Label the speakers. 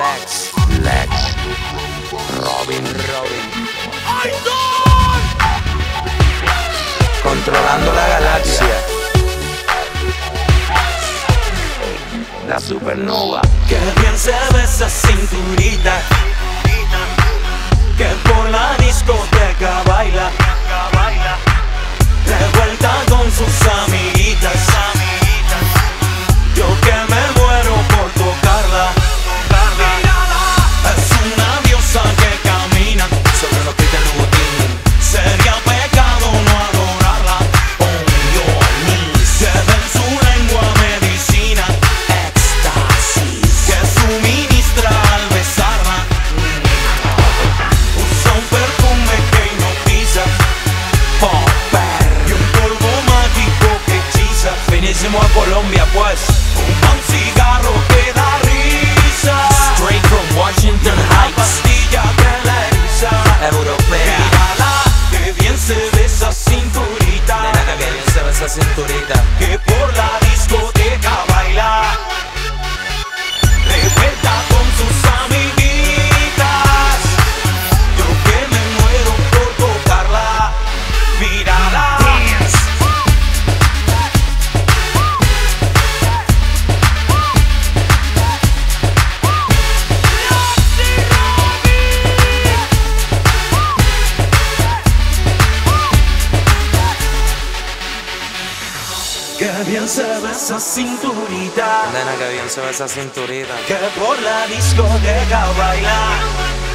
Speaker 1: Lex, Robin, controlando la galaxia, la supernova.
Speaker 2: Qué bien se ve esa cinturita, que por la discoteca baila, revuelta con sus amiguitas. Yo que me muero por tocarla. Es una diosa que camina sobre los pies del Louboutin. Sería pecado no adorarla. On your knees. Lleva en su lengua medicina, éxtasis, que suministra al besarla. Usa un perfume que hipnotiza, popper, y un polvo mágico que hechiza. Vinimos a Colombia pues, fuma un cigarro que da risa. Straight from Washington Heights. Pastilla que la eriza,
Speaker 1: Europea.
Speaker 2: Mírala, que bien se ve esa cinturita.
Speaker 1: Nena, que bien se ve esa cinturita.
Speaker 2: Que por la discoteca baila, revuelta con sus amiguitas. Yo que me muero por tocarla. Mírala. Que bien se ve esa cinturita,
Speaker 1: Nena, que bien se ve esa cinturita.
Speaker 2: que por la discoteca baila.